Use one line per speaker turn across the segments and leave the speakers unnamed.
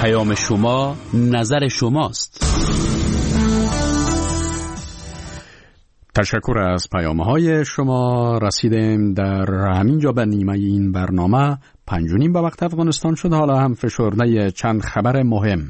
پیام شما نظر شماست.
تشکر از پیام‌های شما. رسیدیم در همین جا به نیمه این برنامه. 5:30 به وقت افغانستان شد. حالا هم فشرده چند خبر مهم.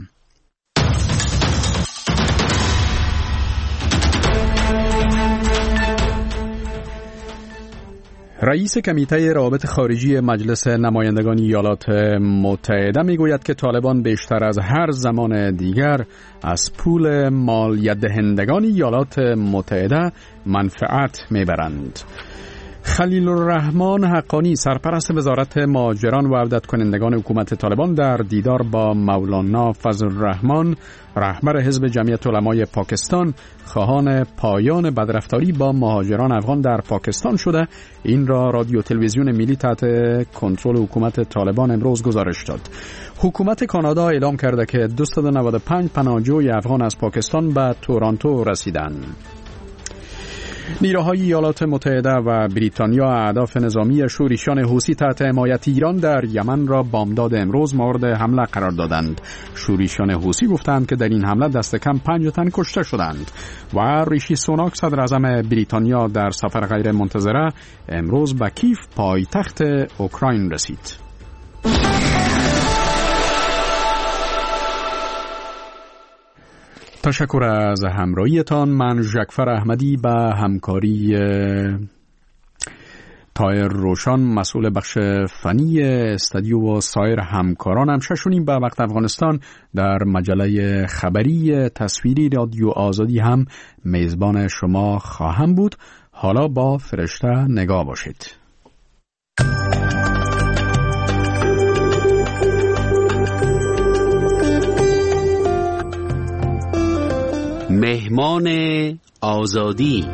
رئیس کمیته روابط خارجی مجلس نمایندگان ایالات متحده میگوید که طالبان بیشتر از هر زمان دیگر از پول مالیات دهندگان ایالات متحده منفعت میبرند. خلیل الرحمن حقانی سرپرست وزارت مهاجران و عودت کنندگان حکومت طالبان در دیدار با مولانا فضل الرحمن رهبر حزب جمعیت علمای پاکستان خواهان پایان بدرفتاری با مهاجران افغان در پاکستان شده این را رادیو تلویزیون ملی تحت کنترل حکومت طالبان امروز گزارش داد. حکومت کانادا اعلام کرده که 295 پناهجوی افغان از پاکستان به تورنتو رسیدند. نیروهای ایالات متحده و بریتانیا اهداف نظامی شورشیان حوثی تحت حمایت ایران در یمن را بامداد امروز مورد حمله قرار دادند. شورشیان حوثی گفتند که در این حمله دست کم 5 تن کشته شدند و ریشی سوناک صدر اعظم بریتانیا در سفر غیر منتظره امروز به کیف پایتخت اوکراین رسید. تشکر از همراهیتان. من ژکفر احمدی به همکاری طاهر روشن مسئول بخش فنی استودیو و سایر همکارانم 6:30 به وقت افغانستان در مجله خبری تصویری رادیو آزادی هم میزبان شما خواهم بود. حالا با فرشته نگاه باشید.
مهمان آزادی.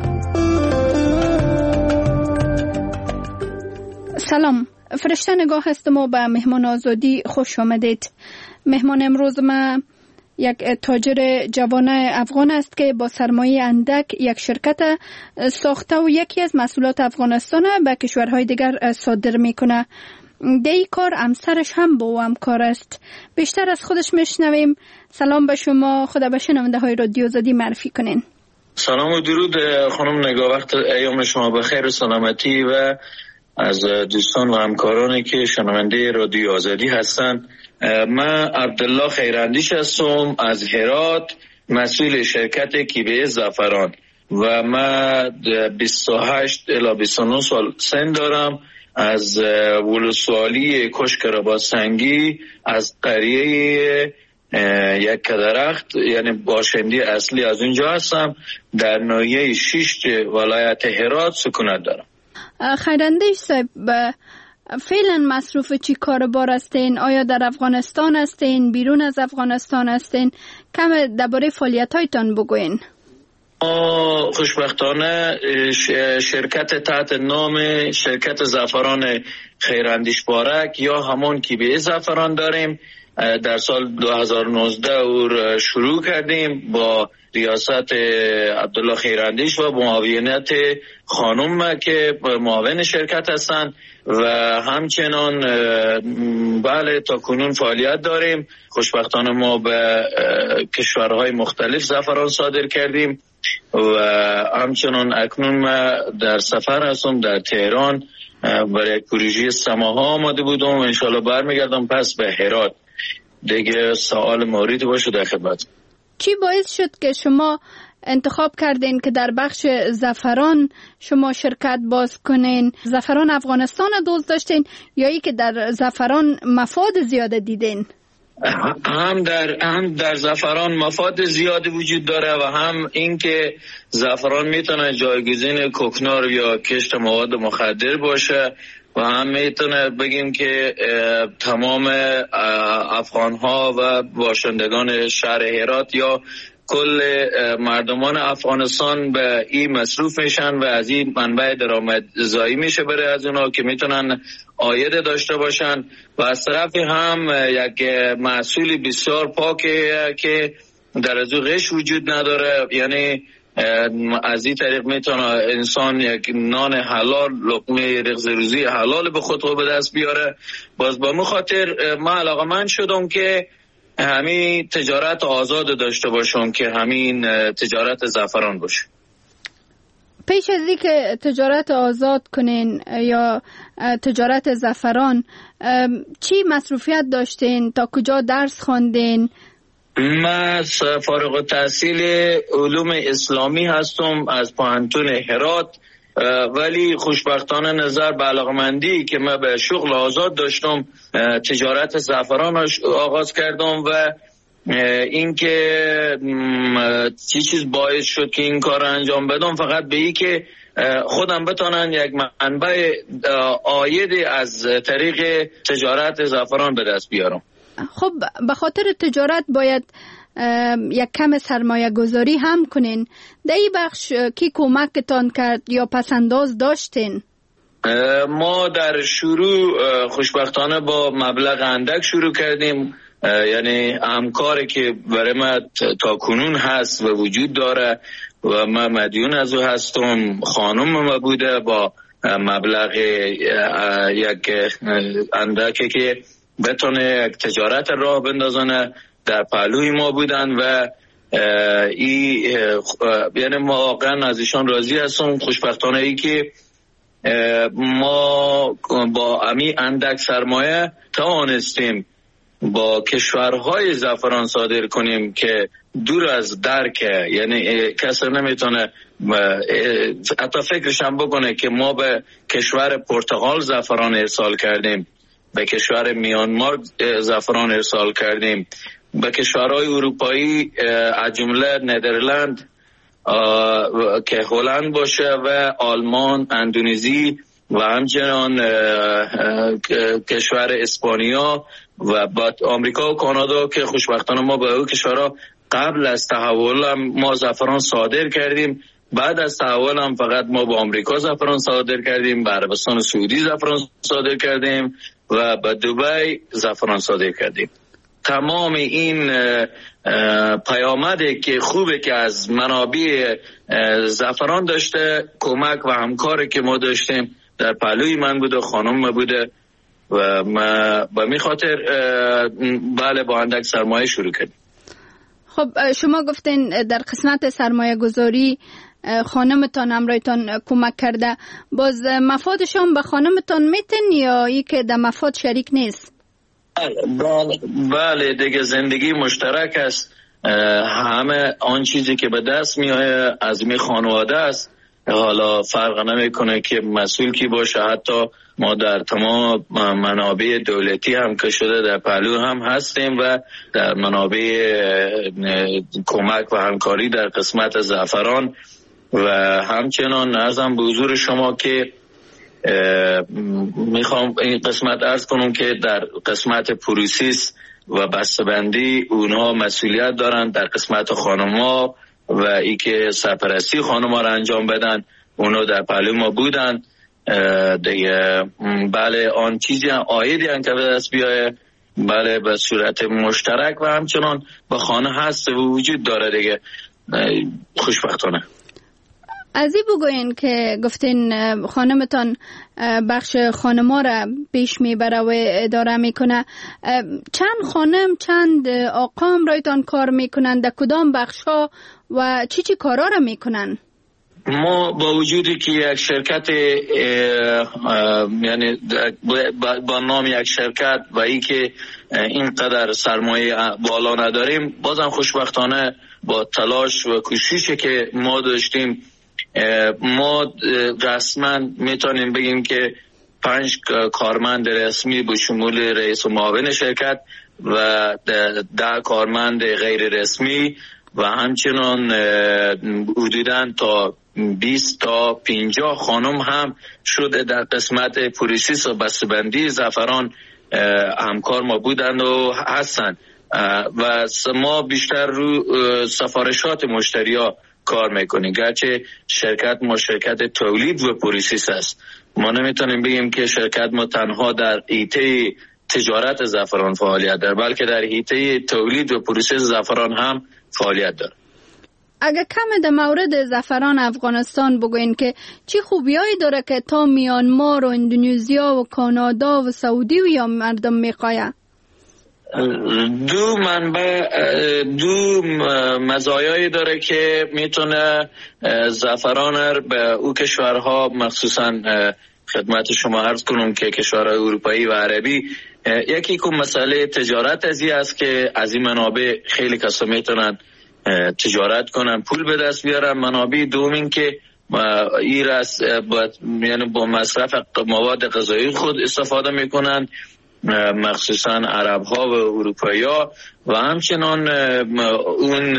سلام، فرشته نگاه هستم و به مهمان آزادی خوش آمدید. مهمان امروز ما یک تاجر جوان افغان است که با سرمایه اندک یک شرکت ساخته و یکی از محصولات افغانستان به کشورهای دیگر صادر میکنه. دی کار همسرش هم با او همکار است. بیشتر از خودش میشنویم. سلام به شما، خدا به شنونده های رادیو آزادی معرفی کنین.
سلام و درود خانم نگاه، وقت ایام شما بخیر و سلامتی و از دوستان و همکارانی که شنونده رادیو آزادی هستند. من عبدالله خیراندیش هستم از هرات، مسئول شرکت کیبه زعفران و من 28 الی 29 سال سن دارم. از ولسوالی کشک رباط‌سنگی از قریه یک درخت یعنی باشنده اصلی از اونجا هستم. در ناحیه 6 ولایت هرات سکونت دارم.
خیراندیش صاحب، فعلا مصروف چی کار بار هستین؟ آیا در افغانستان هستین؟ بیرون از افغانستان هستین؟ کم درباره فعالیت‌هایتان بگوین.
خوشبختانه شرکت تحت نام شرکت زعفران خیراندیش بارک یا همون کیبه زعفران داریم. در سال 2019 او شروع کردیم با ریاست عبدالله خیراندیش و معاونت خانم که معاون شرکت هستند و همچنان بله تا کنون فعالیت داریم. خوشبختانه ما به کشورهای مختلف زعفران صادر کردیم و همچنان اکنون ما در سفر هستم در تهران برای پروژه سماها آماده بودم و انشالله برمیگردم پس به هرات. دیگه سوال موردی باشه در خدمت.
چی باعث شد که شما انتخاب کردین که در بخش زعفران شما شرکت باز کنین؟ زعفران افغانستان دوست داشتین یا ای که در زعفران مفاد زیاده دیدین؟
هم در زعفران مفاد زیادی وجود داره و هم اینکه زعفران میتونه جایگزین کوکنار یا کشت مواد مخدر باشه و هم میتونه بگیم که تمام افغانها و باشندگان شهر هرات یا کل مردمان افغانستان به این مصروف میشن و از این منبع درآمدزایی میشه برای از اونا که میتونن عاید داشته باشن و از طرف هم یک محصول بسیار پاکه که در از غش وجود نداره. یعنی از این طریق میتونه انسان یک نان حلال، لقمه رغز روزی حلال به خود به دست بیاره. باز با مخاطر من علاقمند شدم که همین تجارت آزاد داشته باشم که همین تجارت زعفران باشه.
پیش از این که تجارت آزاد کنین یا تجارت زعفران چی مصروفیت داشتین؟ تا کجا درس خواندین؟
من فارغ التحصیل علوم اسلامی هستم از پوهنتون هرات، ولی خوشبختانه نظر به علاقمندی که من به شغل آزاد داشتم تجارت زعفران آغاز کردم و اینکه چیز باعث شد که این کار انجام بدم فقط به این که خودم بتونن یک منبع عاید از طریق تجارت زعفران به دست بیارم.
خب به خاطر تجارت باید یک کم سرمایه گذاری هم کنین. در این بخش کی کمکتان کرد یا پسنداز داشتین؟
ما در شروع خوشبختانه با مبلغ اندک شروع کردیم، یعنی همکاری که برای ما تا کنون هست و وجود داره و من مدیون از او هستم، خانم ما بوده با مبلغ یک اندکی که بتونه یک تجارت راه بندازنه در پهلوی ما بودن و یعنی ما واقعا از ایشان راضی هستم. خوشبختانه ای که ما با امی اندک سرمایه توانستیم با کشورهای زعفران صادر کنیم که دور از درکه، یعنی کسی نمیتونه حتی فکرش هم بکنه که ما به کشور پرتغال زعفران ارسال کردیم، به کشور میانمار زعفران ارسال کردیم، به کشورهای اروپایی از جمله ندرلند که هلند باشه و آلمان، اندونزی و همچنان کشور اسپانیا و بعد آمریکا و کانادا که خوشبختانه ما به او کشورها قبل از تحول هم ما زعفران صادر کردیم. بعد از تحول هم فقط ما به آمریکا زعفران صادر کردیم، به عربستان سعودی زعفران صادر کردیم و به دبی زعفران صادر کردیم. تمام این پیامده که خوبه که از منابع زعفران داشته، کمک و همکاری که ما داشتیم در پهلوی من بوده، خانم ما بوده و ما به می خاطر بله با اندک سرمایه شروع کردیم.
خب شما گفتین در قسمت سرمایه گذاری خانمتان همراهتان کمک کرده، باز مفادشان به خانمتان میتن یا ای که در مفاد شریک نیست؟
بله دیگه زندگی مشترک است، همه آن چیزی که به دست میآید از می خانواده است، حالا فرق نمیکنه که مسئول کی باشه. حتی ما در تمام منابع دولتی هم که شده در پهلو هم هستیم و در منابع کمک و همکاری در قسمت زعفران و همچنان عرضم به حضور شما که میخوام این قسمت عرض کنم که در قسمت پروسیس و بسته‌بندی اونها مسئولیت دارن، در قسمت خانم‌ها و ای که سرپرستی خانم‌ها را انجام بدن اونها در پهلو ما بودن دیگه. بله آن چیزی هم عایدی هم که به دست بیایه بله به صورت مشترک و همچنان به خانه هست و وجود داره دیگه. خوشبختانه
از این بگوین که گفتین خانمتان بخش خانما را پیش میبره و اداره میکنه، چند خانم چند آقا رایتان کار میکنن، در کدام بخش ها و چی کارا را میکنن؟
ما با وجودی که یک شرکت یعنی با نام یک شرکت و ای که اینقدر سرمایه بالا نداریم، بازم خوشبختانه با تلاش و کوششی که ما داشتیم ما رسما میتونیم بگیم که 5 کارمند رسمی به شمول رئیس و معاون شرکت و 10 کارمند غیر رسمی و همچنان حدوداً تا 20 تا 50 خانم هم شده در قسمت پروسس و بسته‌بندی زعفران همکار ما بودند و هستند و ما بیشتر رو سفارشات مشتریا کار میکنیم، گرچه شرکت ما شرکت تولید و پروسس است. ما نمیتونیم بگیم که شرکت ما تنها در حیطه تجارت زعفران فعالیت داره، بلکه در حیطه تولید و پروسس زعفران هم فعالیت داره.
اگه کم در مورد زعفران افغانستان بگوین که چی خوبیایی داره که تا میانمار و اندونزیا و کانادا و سعودی و یا مردم میخواه؟
دو مزایایی داره که میتونه زعفران به او کشورها، مخصوصا خدمت شما عرض کنم که کشورهای اروپایی و عربی، یکی که مسئله تجارت ازی است که از این منابع خیلی کسا میتونن تجارت کنن، پول به دست بیارن. منابع دومین که یعنی با مصرف مواد غذایی خود استفاده میکنن، مخصوصا عرب ها و اروپایی ها، و همچنان اون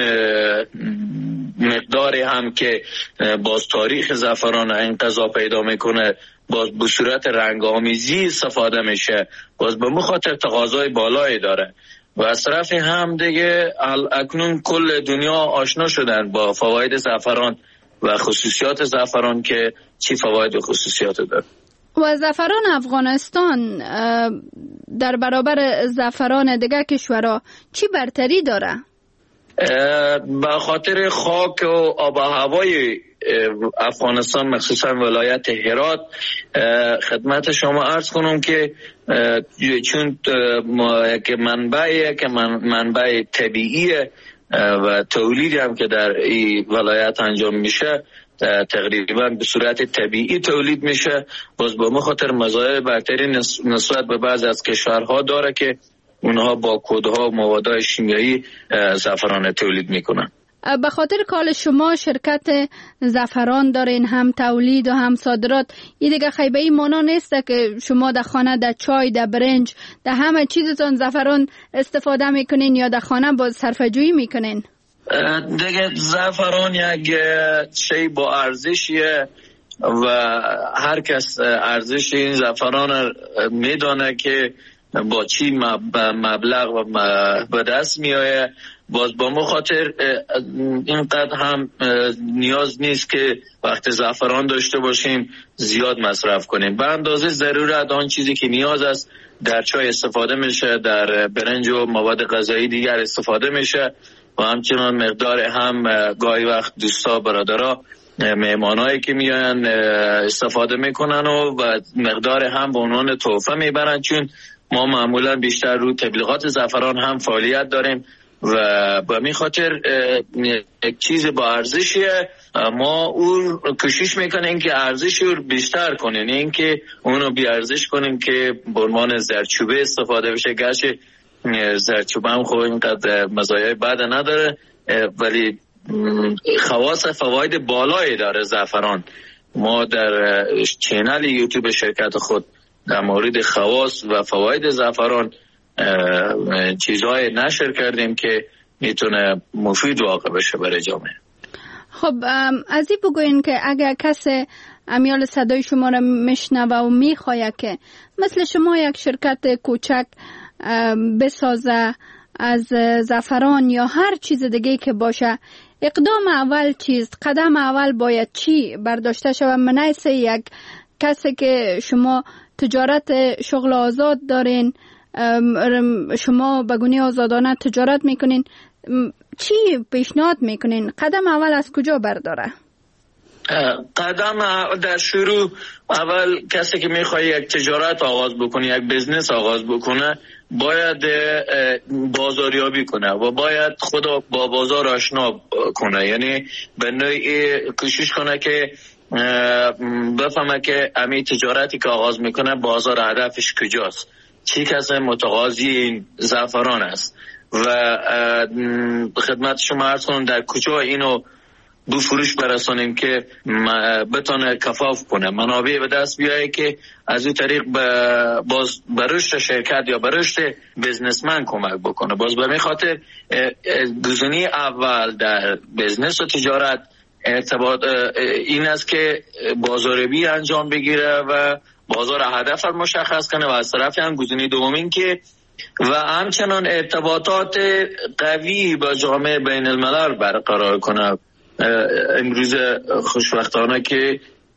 مقداری هم که باز تاریخ زعفران این غذا پیدا میکنه باز به صورت رنگ آمیزی استفاده میشه، باز به مخاطر تقاضای بالایی داره. و از طرف هم دیگه اکنون کل دنیا آشنا شدن با فواید زعفران و خصوصیات زعفران که چی فواید و خصوصیات داره.
و زعفران افغانستان در برابر زعفران دیگر کشورها چی برتری داره؟
به خاطر خاک و آب و هوای افغانستان، مخصوصا ولایت هرات، خدمت شما عرض کنم که چون که منبع طبیعی و تولیدی هم که در این ولایت انجام میشه تقریبا به صورت طبیعی تولید میشه، باز به خاطر مزایای برتری نسبت به بعض از کشورها داره که اونها با کودها و موادهای شیمیایی زعفران تولید میکنن.
به خاطر کال شما شرکت زعفران دارین، هم تولید و هم صادرات، این دیگه خیلی این مانا نیسته که شما در خانه در چای، در برنج، در همه چیزتون زعفران استفاده میکنین یا در خانه با صرفه‌جویی میکنین؟
دیگه زعفران یک شی با ارزشیه و هر کس ارزش این زعفران میدانه که با چی مبلغ و به دست میآید. باز با مخاطر اینقدر هم نیاز نیست که وقت زعفران داشته باشیم زیاد مصرف کنیم. به اندازه ضرورت آن چیزی که نیاز است در چای استفاده میشه، در برنج و مواد غذایی دیگر استفاده میشه، و همچنان مقدار هم گاهی وقت دوستا برادرها مهمانایی که میان استفاده میکنن و مقدار هم به عنوان تحفه میبرن، چون ما معمولا بیشتر رو تبلیغات زعفران هم فعالیت داریم و به می خاطر یک چیز با ارزشیه. ما اون کوشش میکنیم که ارزشی رو بیشتر کنیم، این که اونو بی ارزش کنیم که به عنوان زردچوبه استفاده بشه. گرچه زردچوبه هم خب اینقدر مزایای بد نداره ولی خواص فواید بالایی داره زعفران. ما در چینل یوتیوب شرکت خود در مورد خواص و فواید زعفران چیزهای نشر کردیم که میتونه مفید واقع بشه برای جامعه.
خب از این بگوین که اگر کسی امیال صدای شما را میشنوه و میخواه که مثل شما یک شرکت کوچک بسازه از زعفران یا هر چیز دیگه که باشه، اقدام اول چیست؟ قدم اول باید چی برداشته شود؟ منیسه یک کسی که شما تجارت شغل آزاد دارین، شما بگونی آزادانه تجارت میکنین، چی پیشنهاد میکنین؟ قدم اول از کجا برداره؟
قدم در شروع اول کسی که میخواد یک تجارت آغاز بکنه، یک بزنس آغاز بکنه، باید بازاریابی کنه و باید خود با بازار آشنا کنه. یعنی به نوعی کوشش کنه که بفهمه که امی تجارتی که آغاز میکنه بازار هدفش کجاست، چی کسی متقاضی این زعفران است و خدمت شما عرض کنم در کجا اینو به فروش برسانیم که بتونه کفاف کنه، منابع به دست بیایه که از این طریق باز به رشد شرکت یا به رشد بزنسمن کمک بکنه. باز به خاطر گزینه اول در بزنس و تجارت ارتباط این است که بازاریابی انجام بگیره و بازار هدف مشخص کنه، و از طرف هم گزینه دومین که و همچنان ارتباطات قوی با جامعه بین الملل برقرار کنه. امروز خوشبختانه که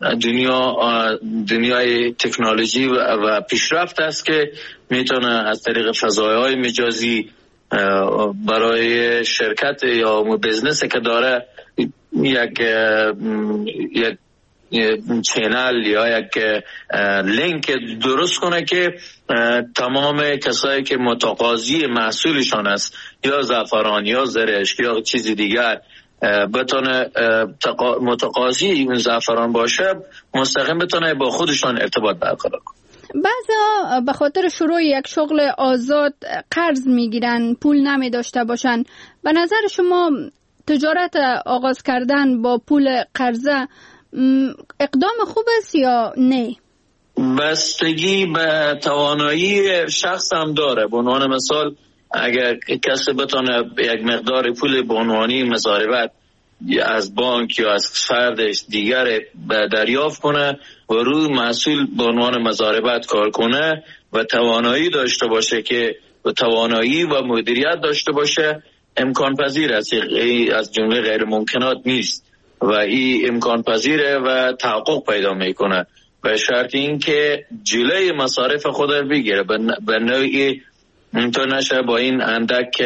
دنیای تکنولوژی و پیشرفت است که میتونه از طریق فضایهای مجازی برای شرکت یا بزنسی که داره یک چینل یا یک لینک درست کنه که تمام کسایی که متقاضی محصولشان است یا زعفران یا زرشک یا چیزی دیگر بتونه متقاضی این زعفران باشه، مستقیم بتونه با خودشان ارتباط برقرار کنه.
بعضا به خاطر شروع یک شغل آزاد قرض میگیرن، پول نمی داشته باشن. به نظر شما تجارت آغاز کردن با پول قرضه اقدام خوب است یا نه؟
بستگی به توانایی شخص هم داره. به عنوان مثال اگر کسی بتونه یک مقدار پول به عنوانی مضاربت از بانک یا از فردش دیگر دریافت کنه و روی محصول به عنوان مضاربت کار کنه و توانایی داشته باشه که توانایی و مدیریت داشته باشه، امکان پذیر است. از جمله غیر ممکنات نیست و این امکان پذیره و تحقق پیدا میکنه به شرط این که جلوی مصارف خود رو بگیره، به نوعی اینطور نشه با این اندک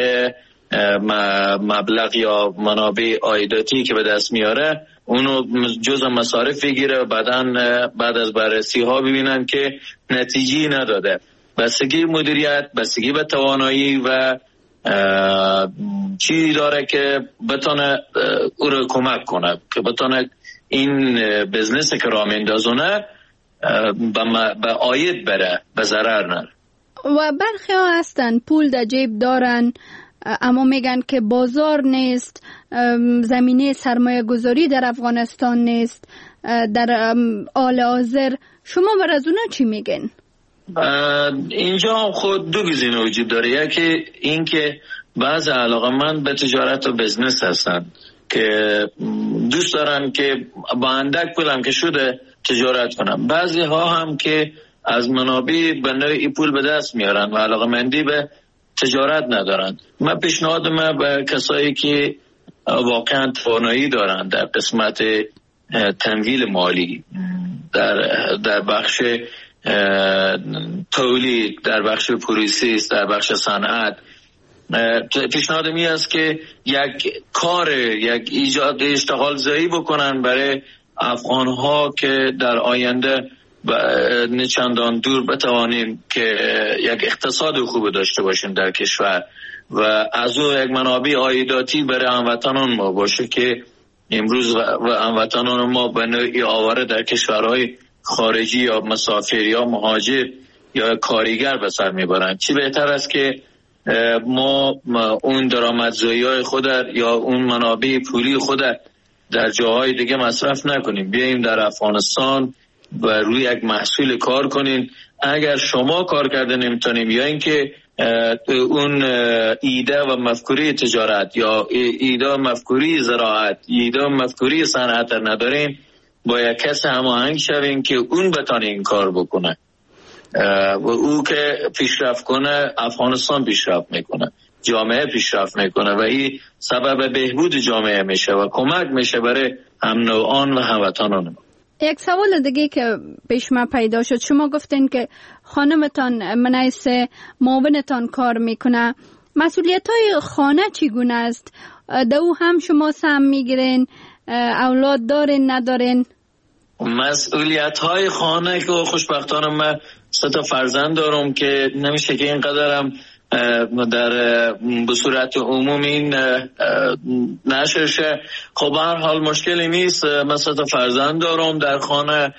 مبلغ یا منابع عایداتی که به دست میاره اونو جزء مصارف بگیره و بعد از بررسی ها ببینن که نتیجه نداده. بستگی مدیریت، بستگی به توانایی و چی داره که بتونه او رو کمک کنه که بتونه این بزنس که راه میندازونه به عاید بره، به ضرر نره.
و برخی ها هستن پول در جیب دارن اما میگن که بازار نیست، زمینه سرمایه گذاری در افغانستان نیست در حال حاضر. شما بر از اونا چی میگن؟
اینجا خود دو گزینه وجود داره. یکی این که بعض علاقه‌مند به تجارت و بزنس هستن که دوست دارن که با اندک پولم که شده تجارت کنن. بعضی ها هم که از منابع به نوعی پول به دست میارن و علاقه‌مندی به تجارت ندارن. من پیشنهادم به کسایی که واقعا توانایی دارن در قسمت تمویل مالی، در بخش تولید، در بخش پروسس، در بخش صنعت، پیشنهادم این است که یک کار، یک ایجاد اشتغال زایی بکنن برای افغان‌ها که در آینده نه چندان دور بتوانیم که یک اقتصاد خوب داشته باشیم در کشور و از او یک منابع عایداتی برای هموطنان ما باشه که امروز و هموطنان ما به نوعی آواره در کشورهای خارجی یا مسافر یا مهاجر یا کارگر به سر میبرن. چی بهتر است که ما اون درآمدزایی‌های خود یا اون منابع پولی خود در جاهای دیگه مصرف نکنیم، بیاییم در افغانستان و روی یک محصول کار کنین. اگر شما کار کرده نمیتونیم یا اینکه اون ایده و مفکوری تجارت یا ایده و مفکوری زراعت، ایده و مفکوری صنعت ندارین، با یک کس هماهنگ شوین که اون بتونه این کار بکنه و او که پیشرفت کنه افغانستان پیشرفت میکنه، جامعه پیشرفت میکنه و این سبب بهبود جامعه میشه و کمک میشه برای هم نوعان و هموطنان.
یک سوال دیگه که پیش ما پیدا شد، شما گفتین که خانمتان منیس معاونتان کار میکنه، مسئولیت‌های خانه چگونه است؟ دو هم شما سهم میگیرین؟ اولاد دارین ندارین؟
مسئولیت‌های خانه که خوشبختانه من 3 فرزند دارم که نمیشه که اینقدرم در به صورت عموم این نشر شه. خب هر حال مشکلی نیست. من 3 فرزند دارم در خانه،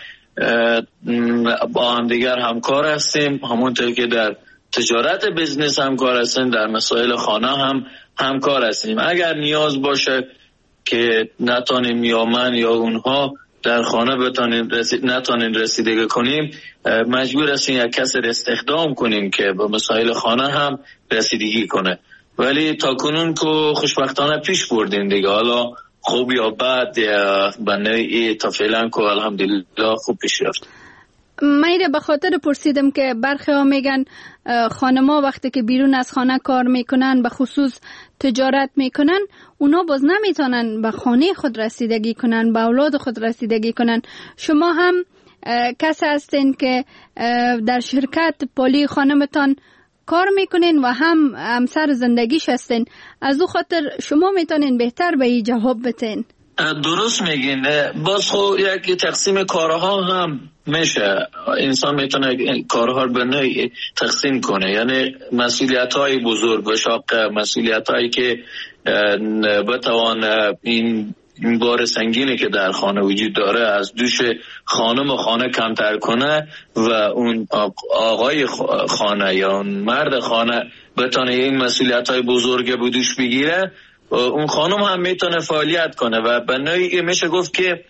با هم دیگر همکار هستیم، همونطور که در تجارت بزنس همکار هستیم، در مسائل خانه هم همکار هستیم. اگر نیاز باشه که نتانیم یا من یا اونها در خانه نتانیم رسیدگی کنیم، مجبور هستیم یک کس استخدام کنیم که به مسائل خانه هم رسیدگی کنه. ولی تا کنون که خوشبختانه پیش بردیم دیگه، حالا خوب یا بد به نوعی تا فعلا که الحمدلله خوب پیش رفت.
میره به خاطر پرسیدم که برخی ها میگن خانما وقتی که بیرون از خانه کار میکنن، به خصوص تجارت میکنن، اونا باز نمیتونن به خانه خود رسیدگی کنن، به اولاد خود رسیدگی کنن. شما هم کسی هستین که در شرکت پولی خانمتان کار میکنین و هم همسر زندگیش هستین، از او خاطر شما میتونین بهتر به این جواب بتین.
درست میگین. باز خب یک تقسیم کارها هم میشه، انسان میتونه کارها رو به نوعی تقسیم کنه، یعنی مسئولیت های بزرگ و شاق، مسئولیت هایی که بتوان این بار سنگینی که در خانه وجود داره از دوش خانم و خانه کمتر کنه و اون آقای خانه یا اون مرد خانه بتونه این مسئولیت های بزرگ به دوش بگیره، اون خانم هم میتونه فعالیت کنه و به نوعی میشه گفت که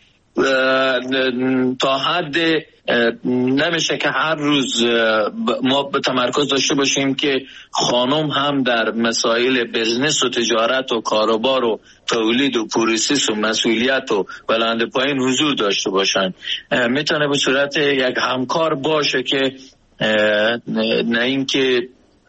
تا حد نمیشه که هر روز ما به تمرکز داشته باشیم که خانم هم در مسائل بزنس و تجارت و کاروبار و تولید و پروسس و مسئولیت و بلند پایین حضور داشته باشن. میتونه به صورت یک همکار باشه که نه اینکه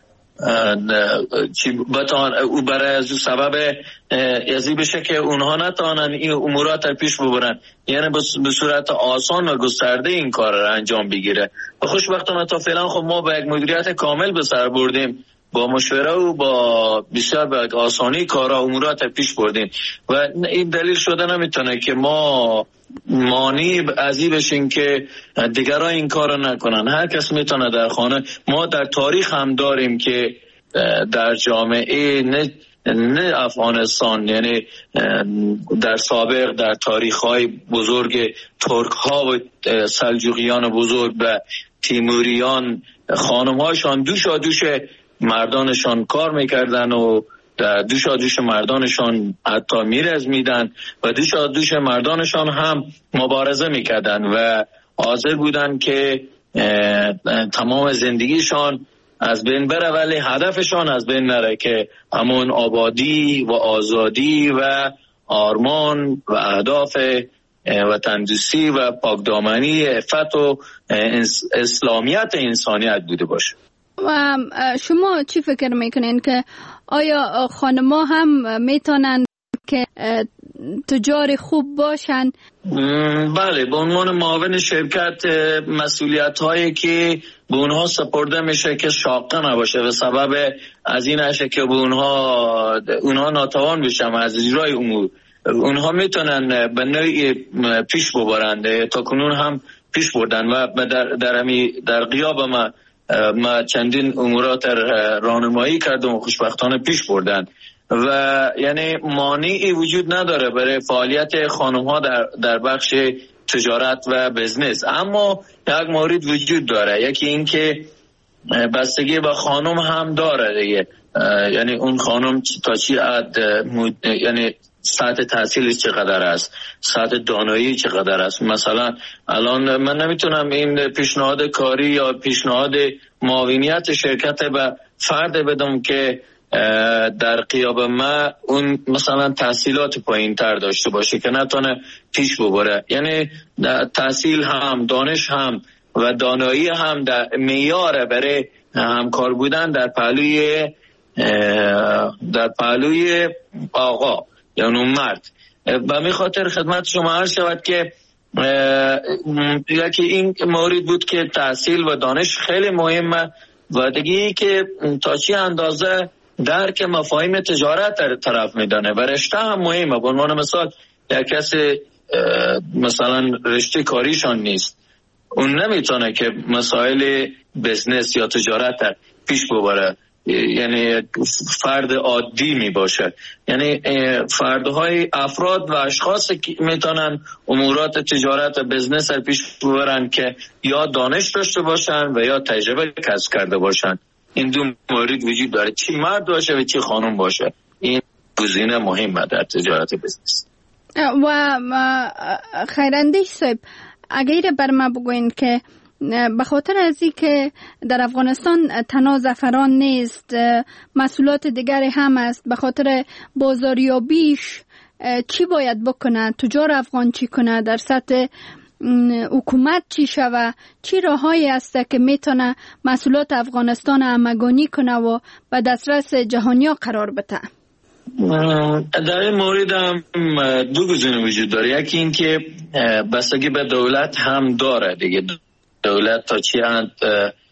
او برای از سبب یزی بشه که اونها نتوانن این امورات رو پیش ببرن، یعنی به صورت آسان و گسترده این کار رو انجام بگیره. و خوشبختانه تا فعلا خب ما با یک مدیریت کامل به سر بردیم، با مشوره و با بسیار به آسانی کارا امورات پیش بردیم و این دلیل شده نمیتونه که ما مانی ازی بشین که دیگران این کارو نکنن. هر کس میتونه در خانه. ما در تاریخ هم داریم که در جامعه نه افغانستان، یعنی در سابق در تاریخ‌های بزرگ ترک ها و سلجوقیان بزرگ و تیموریان، خانم‌هاشان دوشا دوش مردانشان کار میکردن و در دوشا دوش مردانشان حتی میرز میدن و دوشا دوش مردانشان هم مبارزه میکردن و حاضر بودن که تمام زندگیشان از بین بره ولی هدفشان از بین نره، که همون آبادی و آزادی و آرمان و اهداف و تندرستی و پاکدامنی، عفت و اسلامیت انسانیت بوده باشه.
و شما چی فکر میکنین که آیا خانم‌ها هم میتونن که تجار خوب باشن؟
بله، به عنوان معاون شرکت مسئولیت هایی که به اونها سپرده میشه که شاقه نباشه و سبب از این نشه که به اونها ناتوان بشن از اجرای امور، اونها میتونن به نوعی پیش ببرند. تا کنون هم پیش بردن و در غیاب ما چندین امورات راهنمایی کردم و خوشبختانه پیش بردن و یعنی مانعی وجود نداره برای فعالیت خانم ها در بخش تجارت و بزنس. اما یک مورد وجود داره، یکی این که بستگی به خانم هم داره دیگه، یعنی اون خانم تا چی حد یعنی سطح تحصیل چقدر است، سطح دانایی چقدر است. مثلا الان من نمیتونم این پیشنهاد کاری یا پیشنهاد معاونیت شرکت به فرد بدم که در قیاب ما اون مثلا تحصیلات پایین تر داشته باشه که نتونه پیش ببره. یعنی تحصیل هم، دانش هم و دانایی هم در معیار برای همکار بودن در پهلوی آقا یعنی اون مرد. به می خاطر خدمت شما عرض شود که یکی این مورد بود که تحصیل و دانش خیلی مهمه و دیگه که تا چی اندازه درک مفاهیم تجارت در طرف میدانه و رشته هم مهمه. به عنوان مثال یک کسی مثلا رشته کاریشان نیست، اون نمیتونه که مسائل بزنس یا تجارت پیش ببره، یعنی فرد عادی می باشه. یعنی فردهای افراد و اشخاص که میتونن امورات تجارت و بزنس رو پیش ببرن که یا دانش داشته باشن و یا تجربه کسب کرده باشن. این دو مورد وجود داره، چی مرد باشه و چی خانم باشه. این گزینه مهمه در تجارت بزنس.
و خیراندیش صاحب، اگر بر ما بگوین که به خاطر از این که در افغانستان تنها زعفران نیست، مسئولات دیگری هم است، به خاطر بازاریابیش چی باید بکنه؟ تجار افغان چی کنه؟ در سطح حکومت چی شوه؟ چی راههایی است که میتونه مسئولات افغانستان همگانی کنه و به دسترس جهانیا قرار بده؟
در این مورد هم دو گزینه وجود داره. یکی این که بستگی به دولت هم داره دیگه، دولت تا چی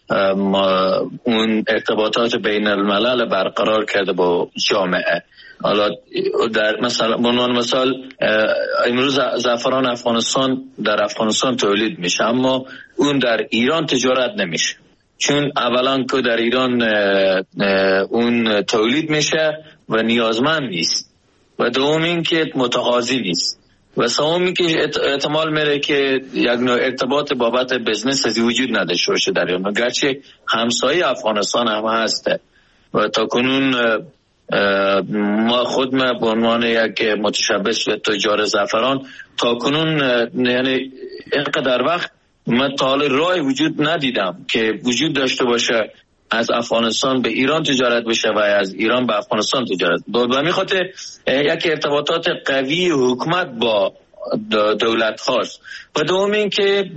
اون ارتباطات بین الملل برقرار کرده با جامعه. حالا در مثال امروز زعفران افغانستان در افغانستان تولید میشه، اما اون در ایران تجارت نمیشه، چون اولا که در ایران اون تولید میشه و نیازمند نیست، و دوم این که متقاضی نیست، و سوم این که احتمال میره که یک نوع ارتباط بابت بزنس از وجود نداشته باشه در ایران، گرچه همسایه افغانستان هم هسته. و تا کنون ما خود به عنوان یک متشبث به تجار زعفران تا کنون یعنی اینقدر وقت من تا حال راه وجود ندیدم که وجود داشته باشه از افغانستان به ایران تجارت بشه و از ایران به افغانستان تجارت. به می خاطر یک ارتباطات قوی حکومت با دولت خاص، و دوم این که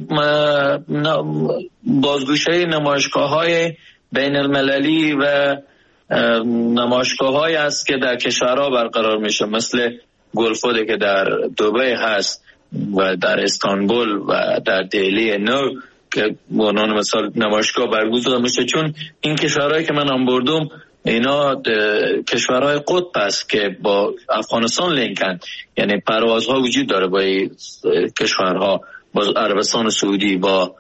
بازگوشه نمایشگاه‌های بین المللی و نمایشگاه‌هایی است که در کشورها برقرار میشه، مثل گلفود که در دبی هست و در استانبول و در دهلی نو که به عنوان مثال نمایشگاه برگزار میشه، چون این کشورهایی که من هم بردم اینا کشورهای قطب است که با افغانستان لینکن، یعنی پروازها وجود داره با کشورها، با عربستان سعودی، با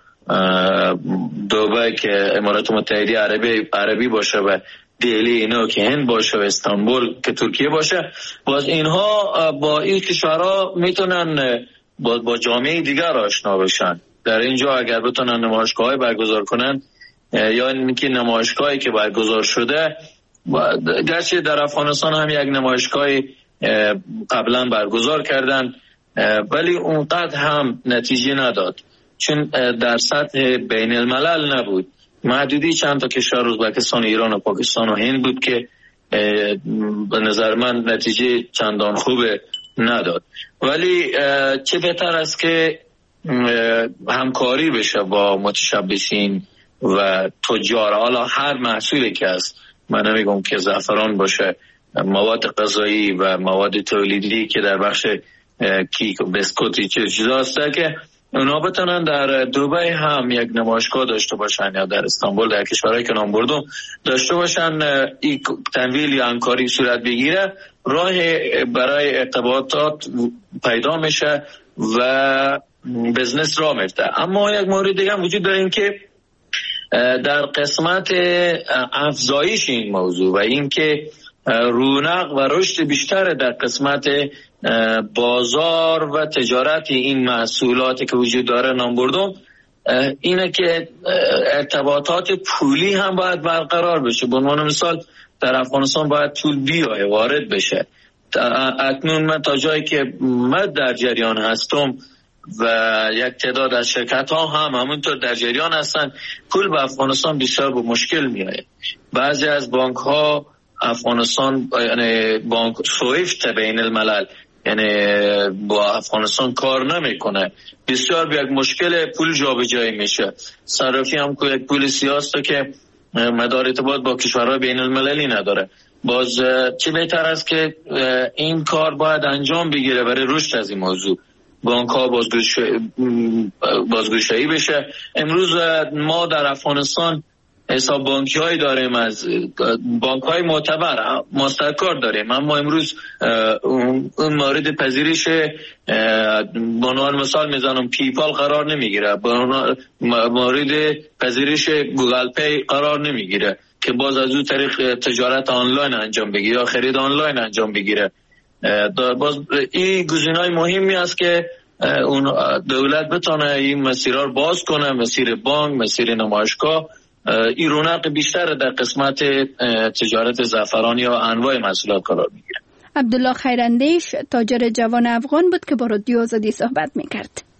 دبی که امارات متحده عربی باشه و دهلی اینا که هند باشه و استانبول که ترکیه باشه. باز اینها با این کشورها میتونن با جامعه دیگر آشنا بشن. در اینجا اگر بتونن نمایشگاه‌های برگزار کنن یا اینکه نمایشگاهی که برگزار شده، گرچه در افغانستان هم یک نمایشگاهی قبلا برگزار کردن ولی اونقدر هم نتیجه نداد، چون در سطح بین الملل نبود، محدودی چند تا کشور ازبکستان، ایران و پاکستان و هند بود که به نظر من نتیجه چندان خوب نداد. ولی چه بهتر است که همکاری بشه با متشبثین و تجار، حالا هر محصولی که هست، من نمیگم که زعفران باشه، مواد غذایی و مواد تولیدی که در بخش کیک و بسکوتی چیزا هست که اونا بتونن در دبی هم یک نمایشگاه داشته باشن یا در استانبول، در کشورهایی که نام بردم داشته باشن، این تنویل یا همکاری صورت بگیره، راه برای ارتباطات پیدا میشه و بزنس را میفته. اما یک مورد دیگه هم وجود داره، این که در قسمت افزایش این موضوع و این که رونق و رشد بیشتر در قسمت بازار و تجارت این محصولاتی که وجود داره نام بردم، اینه که ارتباطات پولی هم باید برقرار بشه. به عنوان مثال در افغانستان باید پول بیایه، وارد بشه. اکنون من تا جایی که من در جریان هستم و یک تعداد از شرکت ها هم همونطور در جریان هستن، پول به افغانستان بسیار به مشکل میاد. بعضی از بانک ها افغانستان، یعنی بانک سویفت بین الملل، یعنی با افغانستان کار نمیکنه، بسیار به یک مشکل پول جابجایی میشه. صرافی هم که یک پول سیاسته که مدار ارتباط با کشورهای بین المللی نداره. باز چه بهتر است که این کار باید انجام بگیره برای رشد از این موضوع، بانک ها بازگشایی بشه. امروز ما در افغانستان حساب بانکی هایی داریم، از بانک های معتبر ماسترکارد داریم، اما امروز اون مورد پذیرش بنابراین مثال میزنم پیپال قرار نمیگیره، مورد پذیرش گوگل پی قرار نمیگیره که باز از اون طریق تجارت آنلاین انجام بگیره یا خرید آنلاین انجام بگیره. باز این گزینه‌های مهمی است که اون دولت بتونه این مسیرها رو باز کنه، مسیر بانک، مسیر نمایشگاه، این رونق بیشتر در قسمت تجارت زعفران یا انواع محصولات قرار میگیره.
عبدالله خیراندیش تاجر جوان افغان بود که با رادیو آزادی صحبت میکرد.